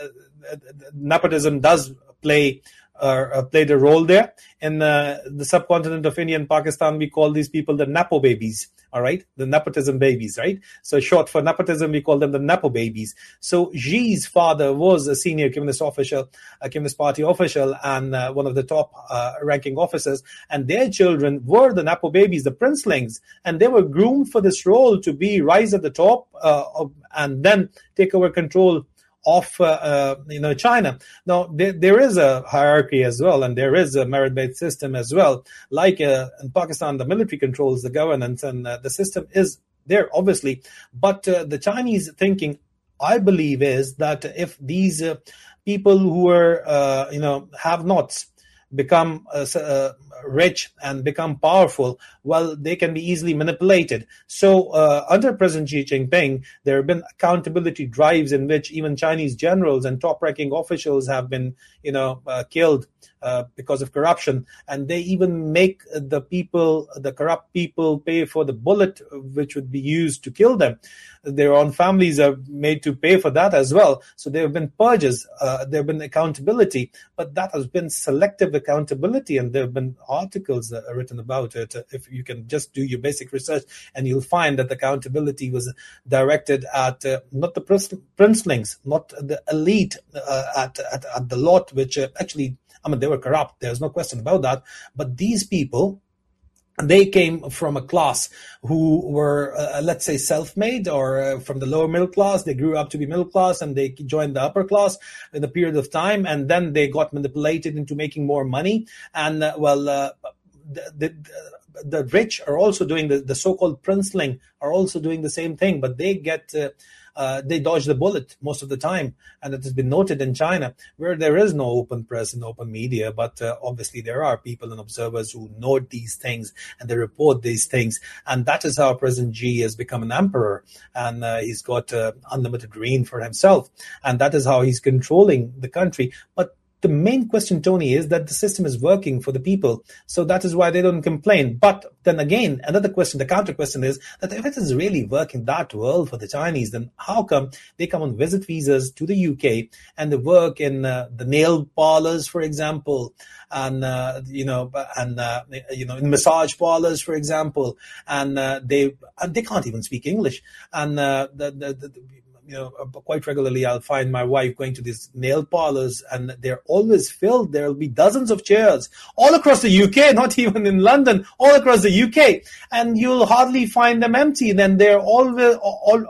nepotism does play Uh, played a role there. In uh, the subcontinent of India and Pakistan, we call these people the Nepo babies, all right? The nepotism babies, right? So short for nepotism, we call them the Nepo babies. So Xi's father was a senior Communist official, a Communist Party official, and uh, one of the top uh, ranking officers. And their children were the Nepo babies, the princelings. And they were groomed for this role to be rise at the top uh, of, and then take over control of uh, uh, you know China. Now there, there is a hierarchy as well, and there is a merit-based system as well. Like uh, in Pakistan, the military controls the governance, and uh, the system is there, obviously. But uh, the Chinese thinking, I believe, is that if these uh, people who are uh, you know have-nots become uh, uh, rich and become powerful, well, they can be easily manipulated. So uh, under President Xi Jinping, there have been accountability drives in which even Chinese generals and top-ranking officials have been, you know, uh, killed uh, because of corruption. And they even make the people, the corrupt people, pay for the bullet which would be used to kill them. Their own families are made to pay for that as well. So there have been purges, uh, there have been accountability, but that has been selective accountability, and there have been articles that are written about it. If you can just do your basic research, and you'll find that the accountability was directed at uh, not the princelings, not the elite, uh, at, at at the lot, which uh, actually, I mean, they were corrupt. There's no question about that. But these people, they came from a class who were, uh, let's say, self-made, or uh, from the lower middle class. They grew up to be middle class, and they joined the upper class in a period of time, and then they got manipulated into making more money. And, uh, well, uh, the, the, the rich are also doing, the, the so-called princeling are also doing the same thing, but they get... Uh, Uh, they dodge the bullet most of the time. And it has been noted in China, where there is no open press and open media, but uh, obviously there are people and observers who note these things, and they report these things. And that is how President Xi has become an emperor, and uh, he's got uh, unlimited reign for himself. And that is how he's controlling the country. But the main question, Tony, is that the system is working for the people. So that is why they don't complain. But then again, another question, the counter question is that if it is really working that well for the Chinese, then how come they come on visit visas to the U K and they work in uh, the nail parlors, for example, and, uh, you know, and, uh, you know, in massage parlors, for example, and uh, they, and they can't even speak English. And uh, the, the, the You know, quite regularly, I'll find my wife going to these nail parlors, and they're always filled. There'll be dozens of chairs all across the U K, not even in London, all across the U K, and you'll hardly find them empty. Then they're always all,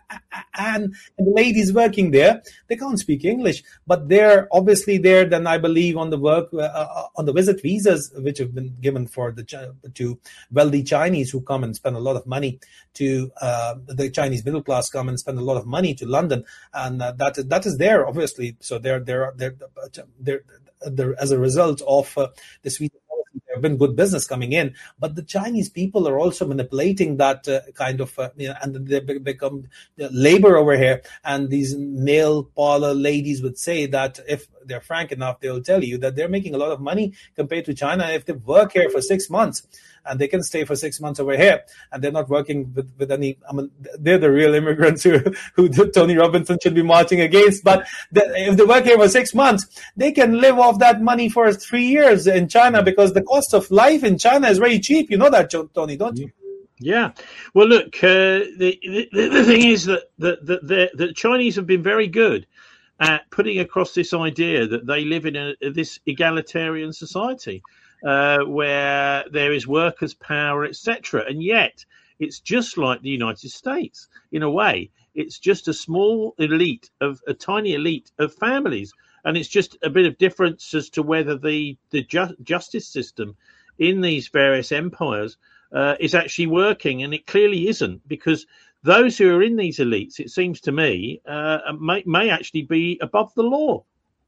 and the ladies working there, they can't speak English, but they're obviously there. Then I believe on the work uh, on the visit visas which have been given for the to wealthy Chinese who come and spend a lot of money to uh, the Chinese middle class come and spend a lot of money to London, and uh, that that is there obviously. So they're they're they're, they're, they're, they're as a result of uh, this visa policy, they're have been good business coming in, but the Chinese people are also manipulating that uh, kind of, uh, you know, and they become labor over here. And these nail parlor ladies would say that if they're frank enough, they'll tell you that they're making a lot of money compared to China if they work here for six months. And they can stay for six months over here, and they're not working with, with any. I mean, they're the real immigrants who, who Tony Robinson should be marching against. But the, if they work here for six months, they can live off that money for three years in China, because the cost of life in China is very cheap. You know that, Tony, don't you? Yeah. Well, look, uh, the, the the thing is that the, the the the Chinese have been very good at putting across this idea that they live in a, this egalitarian society. Uh, where there is workers' power, et cetera. And yet, it's just like the United States, in a way. It's just a small elite, of a tiny elite of families. And it's just a bit of difference as to whether the, the ju- justice system in these various empires uh, is actually working. And it clearly isn't, because those who are in these elites, it seems to me, uh, may, may actually be above the law.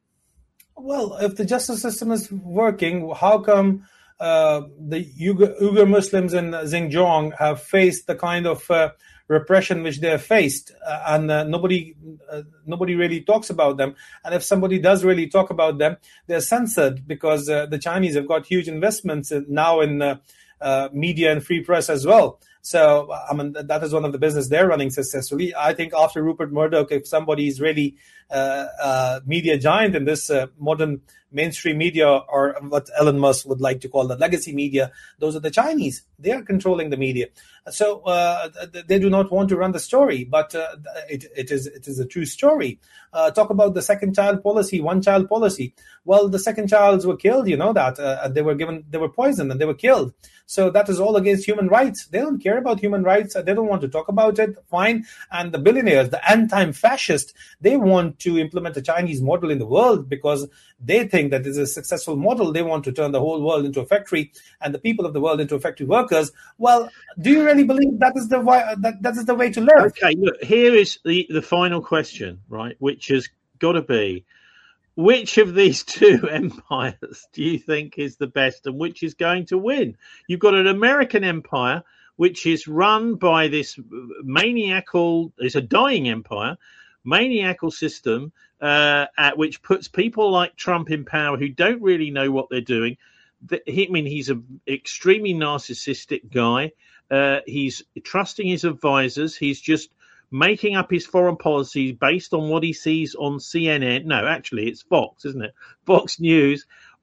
Well, if the justice system is working, how come uh, the Uyghur, Uyghur Muslims in Xinjiang have faced the kind of uh, repression which they have faced, uh, and uh, nobody uh, nobody really talks about them? And if somebody does really talk about them, they're censored, because uh, the Chinese have got huge investments in, now in uh, uh, media and free press as well. So, I mean, that is one of the business they're running successfully. I think after Rupert Murdoch, if somebody is really uh, uh, media giant in this uh, modern mainstream media, or what Elon Musk would like to call the legacy media, those are the Chinese. They are controlling the media. So uh, they do not want to run the story, but uh, it, it is it is a true story. Uh, talk about the second child policy, one child policy. Well, the second childs were killed, you know that. Uh, they were given, they were poisoned and they were killed. So that is all against human rights. They don't care about human rights. They don't want to talk about it. Fine. And the billionaires, the anti-fascist, they want to implement a Chinese model in the world, because they think that it's a successful model. They want to turn the whole world into a factory and the people of the world into factory workers. Well, do you really believe that is the way, that, that is the way to live? Okay, look, here is the, the final question, right, which has got to be, which of these two empires do you think is the best, and which is going to win? You've got an American empire, which is run by this maniacal, it's a dying empire, maniacal system, uh, at which puts people like Trump in power who don't really know what they're doing. The, I mean, he's an extremely narcissistic guy. Uh, he's trusting his advisors. He's just making up his foreign policy based on what he sees on C N N. No, actually, it's Fox, isn't it? Fox News.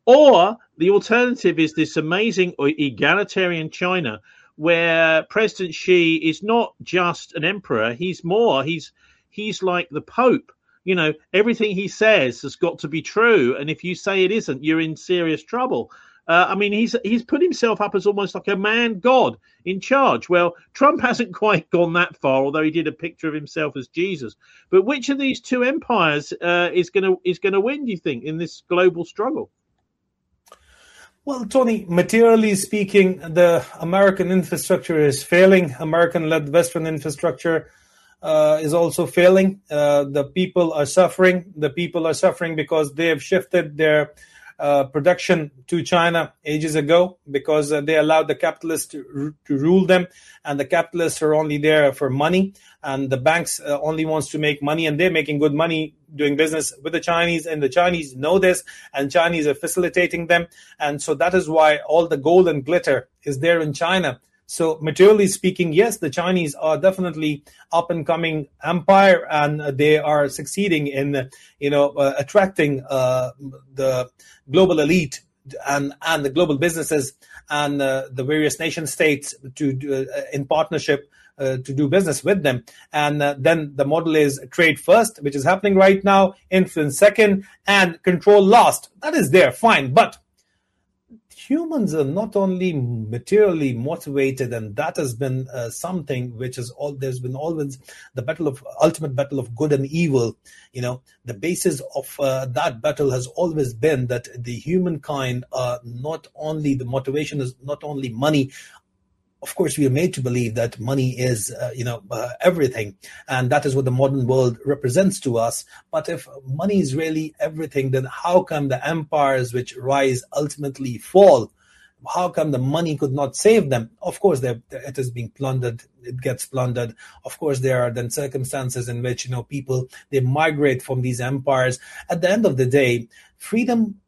Or the alternative is this amazing egalitarian China, where President Xi is not just an emperor. He's more, he's he's like the Pope. You know, everything he says has got to be true. And if you say it isn't, you're in serious trouble. Uh, I mean, he's he's put himself up as almost like a man god in charge. Well, Trump hasn't quite gone that far, although he did a picture of himself as Jesus. But which of these two empires uh, is going to is going to win, do you think, in this global struggle? Well, Tony, materially speaking, the American infrastructure is failing. American-led Western infrastructure uh, is also failing. Uh, the people are suffering. The people are suffering because they have shifted their Uh, production to China ages ago, because uh, they allowed the capitalists to, to rule them, and the capitalists are only there for money, and the banks uh, only wants to make money, and they're making good money doing business with the Chinese, and the Chinese know this, and Chinese are facilitating them, and so that is why all the gold and glitter is there in China. So materially speaking, yes, the Chinese are definitely up and coming empire, and they are succeeding in, you know, uh, attracting uh, the global elite and and the global businesses and uh, the various nation states to uh, in partnership uh, to do business with them. And uh, then the model is trade first, which is happening right now, influence second, and control last. That is there, fine, but humans are not only materially motivated, and that has been uh, something which is all, there's been always the battle of ultimate battle of good and evil. You know, the basis of uh, that battle has always been that the humankind are not only, the motivation is not only money. Of course, we are made to believe that money is, uh, you know, uh, everything. And that is what the modern world represents to us. But if money is really everything, then how come the empires which rise ultimately fall? how come the money could not save them? Of course, it is being plundered. It gets plundered. Of course, there are then circumstances in which, you know, people, they migrate from these empires. At the end of the day, freedom,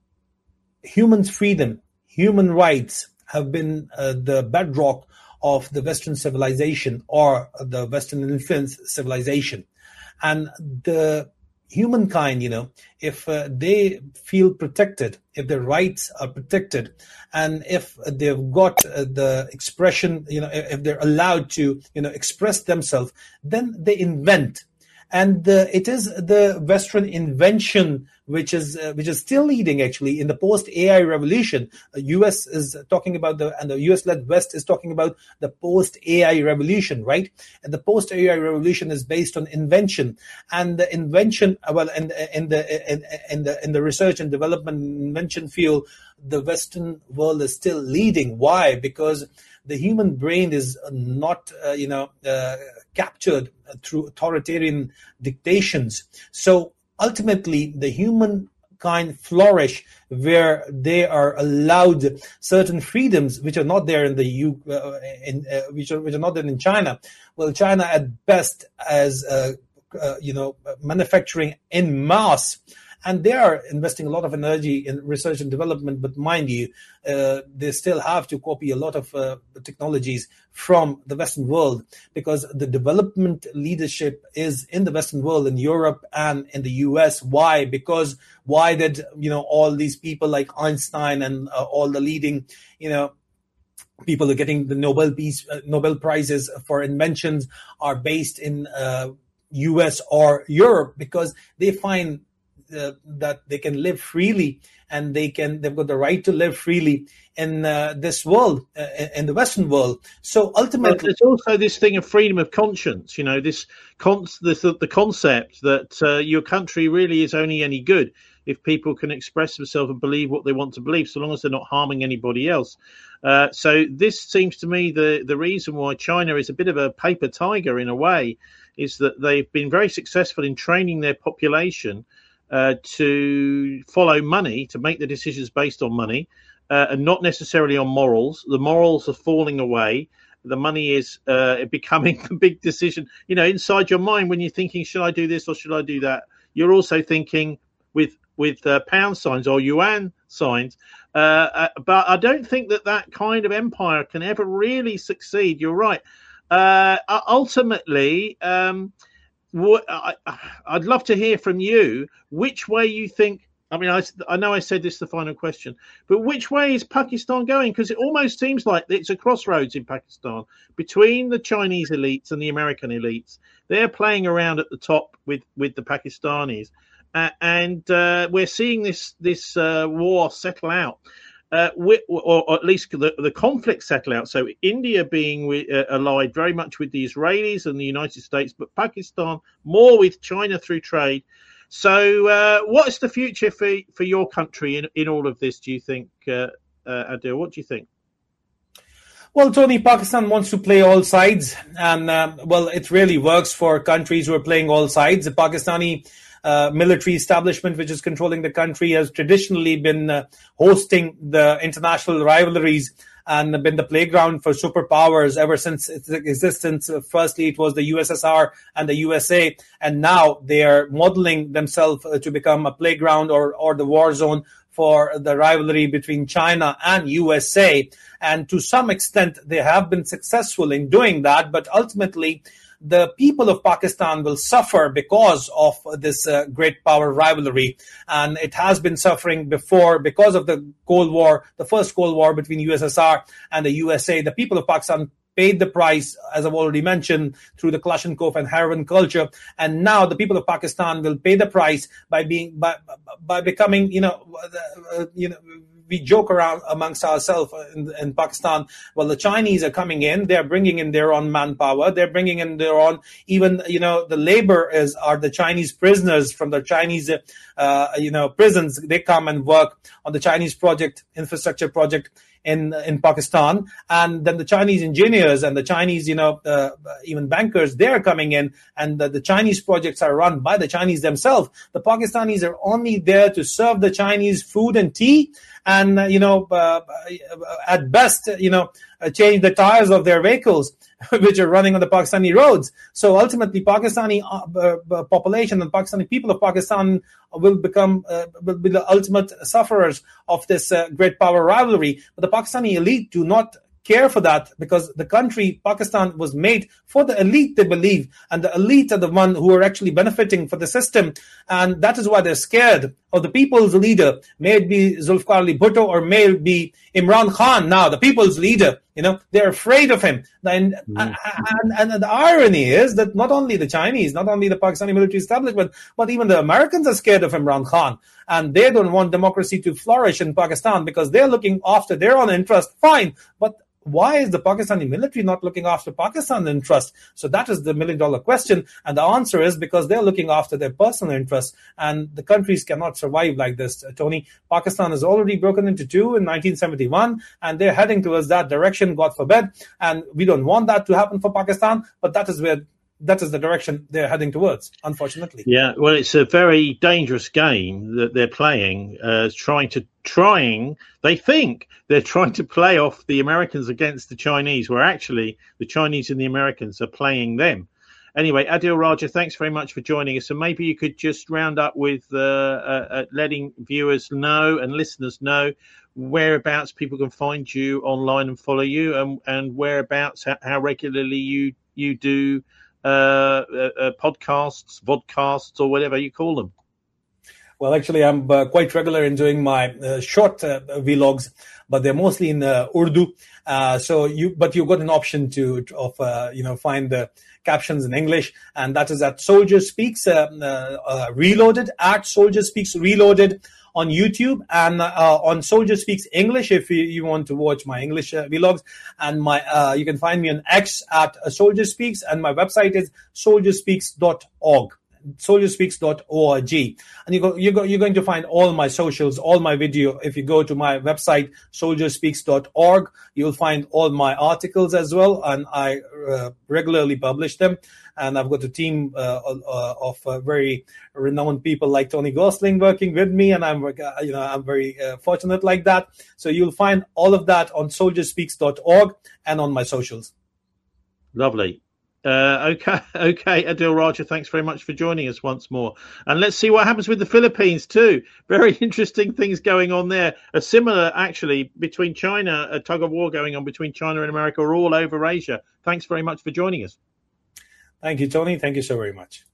humans' freedom, human rights have been uh, the bedrock of the Western civilization, or the Western influence civilization. And the humankind, you know, if uh, they feel protected, if their rights are protected, and if they've got uh, the expression, you know, if they're allowed to, you know, express themselves, then they invent. And uh, it is the Western invention which is uh, which is still leading, actually, in the post-A I revolution. The U S is talking about the, and the U S-led West is talking about the post-A I revolution, right? And the post-A I revolution is based on invention, and the invention, well, in, in the in, in the in the research and development invention field, the Western world is still leading. Why? Because the human brain is not, uh, you know, uh, captured through authoritarian dictations. So ultimately, the humankind flourish where they are allowed certain freedoms which are not there in the U, uh, in uh, which are which are not there in China. Well, China at best as uh, uh, you know, manufacturing in mass. And they are investing a lot of energy in research and development, but mind you, uh, they still have to copy a lot of uh, technologies from the Western world, because the development leadership is in the Western world, in Europe and in the U S. Why? Because why did, you know, all these people like Einstein and uh, all the leading, you know, people are getting the Nobel Peace, uh, Nobel Prizes for inventions are based in uh, U S or Europe, because they find Uh, that they can live freely, and they can they've got the right to live freely in uh, this world, uh, in the Western world. So ultimately, well, there's also this thing of freedom of conscience. You know, this con- this, the concept that uh, your country really is only any good if people can express themselves and believe what they want to believe, so long as they're not harming anybody else. Uh, so this seems to me the the reason why China is a bit of a paper tiger in a way is that they've been very successful in training their population Uh, to follow money, to make the decisions based on money, uh, and not necessarily on morals. The morals are falling away. The money is uh, becoming the big decision. You know, inside your mind, when you're thinking, should I do this or should I do that? You're also thinking with with uh, pound signs or yuan signs. Uh, uh, but I don't think that that kind of empire can ever really succeed. You're right. Uh, ultimately, um, What, I, I'd love to hear from you which way you think. I mean, I, I know I said this is the final question, but which way is Pakistan going? Because it almost seems like it's a crossroads in Pakistan between the Chinese elites and the American elites. They're playing around at the top with, with the Pakistanis, uh, and uh, we're seeing this this uh, war settle out. Uh, with, or, or at least the, the conflict settle out. So India being with, uh, allied very much with the Israelis and the United States, but Pakistan more with China through trade. So uh, what is the future for, for your country in, in all of this, do you think, uh, uh, Adil? What do you think? Well, Tony, Pakistan wants to play all sides. And, um, well, it really works for countries who are playing all sides. The Pakistani Uh, military establishment, which is controlling the country, has traditionally been uh, hosting the international rivalries and been the playground for superpowers ever since its existence. Uh, firstly, it was the U S S R and the U S A, and now they are modeling themselves uh, to become a playground or, or the war zone for the rivalry between China and U S A. And to some extent, they have been successful in doing that, but ultimately, the people of Pakistan will suffer because of this uh, great power rivalry. And it has been suffering before because of the Cold War, the first Cold War between U S S R and the U S A. The people of Pakistan paid the price, as I've already mentioned, through the Kalashnikov and heroin culture. And now the people of Pakistan will pay the price by being, by, by becoming, you know, uh, you know, we joke around amongst ourselves in, in Pakistan. Well, the Chinese are coming in. They're bringing in their own manpower. They're bringing in their own, even, you know, the labor is, are the Chinese prisoners from the Chinese, uh, you know, prisons. They come and work on the Chinese project, infrastructure project in in Pakistan, and then the Chinese engineers and the Chinese, you know, uh, even bankers, they're coming in, and the, the Chinese projects are run by the Chinese themselves. The Pakistanis are only there to serve the Chinese food and tea, and uh, you know, uh, at best, you know, uh, change the tires of their vehicles, which are running on the Pakistani roads. So ultimately, Pakistani uh, uh, population and Pakistani people of Pakistan will become uh, will be the ultimate sufferers of this uh, great power rivalry. But the Pakistani elite do not care for that, because the country, Pakistan, was made for the elite, they believe, and the elite are the one who are actually benefiting for the system, and that is why they're scared of the people's leader. May it be Zulfikar Ali Bhutto or may it be Imran Khan, now the people's leader. You know, they're afraid of him. And, mm. and, and, and the irony is that not only the Chinese, not only the Pakistani military establishment, but even the Americans are scared of Imran Khan. And they don't want democracy to flourish in Pakistan because they're looking after their own interest. Fine. But why is the Pakistani military not looking after Pakistan's interest? So that is the million dollar question. And the answer is because they're looking after their personal interests. And the countries cannot survive like this, Tony. Pakistan has already broken into two in nineteen seventy-one, and they're heading towards that direction, God forbid. And we don't want that to happen for Pakistan, but that is where that is the direction they're heading towards, unfortunately. Yeah, well, it's a very dangerous game that they're playing, uh, trying to, trying, they think they're trying to play off the Americans against the Chinese, where actually the Chinese and the Americans are playing them. Anyway, Adil Raja, thanks very much for joining us. And maybe you could just round up with uh, uh, letting viewers know and listeners know whereabouts people can find you online and follow you, and, and whereabouts, how, how regularly you, you do Uh, uh, podcasts, vodcasts, or whatever you call them. Well, actually, I'm uh, quite regular in doing my uh, short uh, vlogs, but they're mostly in uh, Urdu. Uh, so you, but you've got an option to of uh, you know find the captions in English, and that is at Soldier Speaks uh, uh, Reloaded, at Soldier Speaks Reloaded on YouTube, and uh, on Soldier Speaks English if you, you want to watch my English uh, vlogs. And my uh, you can find me on X at uh, Soldier Speaks, and my website is soldier speaks dot org. soldier speaks dot org, and you go, you go, you're going to find all my socials, all my video. If you go to my website soldier speaks dot org, you'll find all my articles as well, and I uh, regularly publish them. And I've got a team uh, uh, of uh, very renowned people like Tony Gosling working with me, and I'm, uh, you know, I'm very uh, fortunate like that. So you'll find all of that on soldier speaks dot org and on my socials. Lovely. Uh, okay, okay, Adil Raja, thanks very much for joining us once more. And let's see what happens with the Philippines too. Very interesting things going on there. A similar, actually, between China, a tug of war going on between China and America, or all over Asia. Thanks very much for joining us. Thank you, Tony. Thank you so very much.